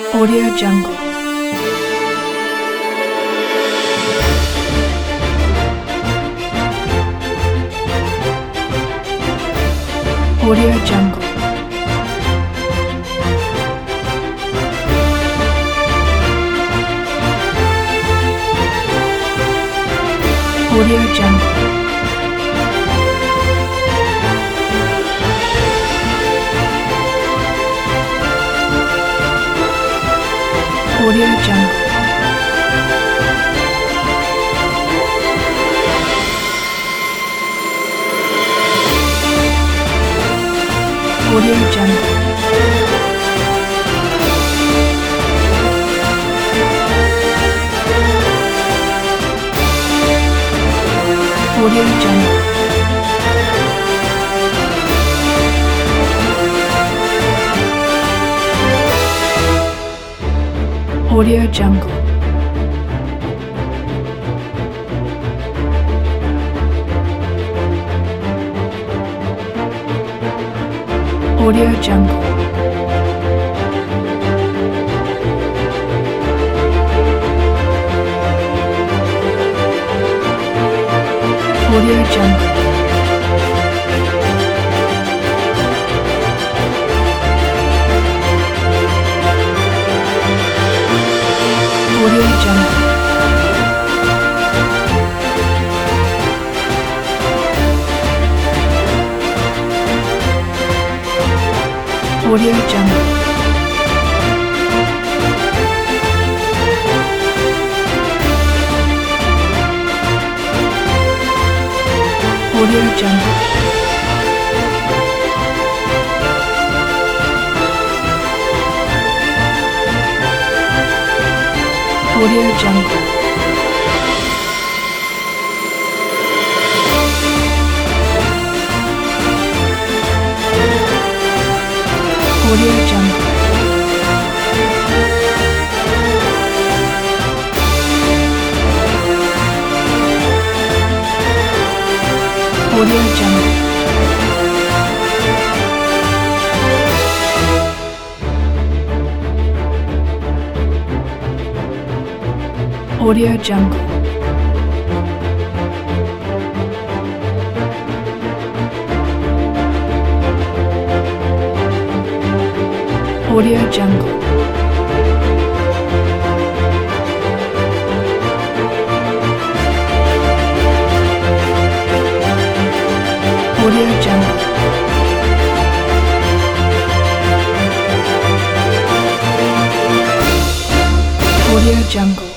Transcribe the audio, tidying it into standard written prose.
Audio Jungle. Audio Jungle. Audio Jungle. Audio Jungle. Audio Jungle. Audio Jungle. Audio Jungle. Audio Jungle. Audio Jungle. Audio Jungle. Audio Jungle. Audio Jungle. Audio Jungle. Audio Jungle. Audio Jungle. Audio Jungle. Audio Jungle. Audio Jungle. Audio Jungle.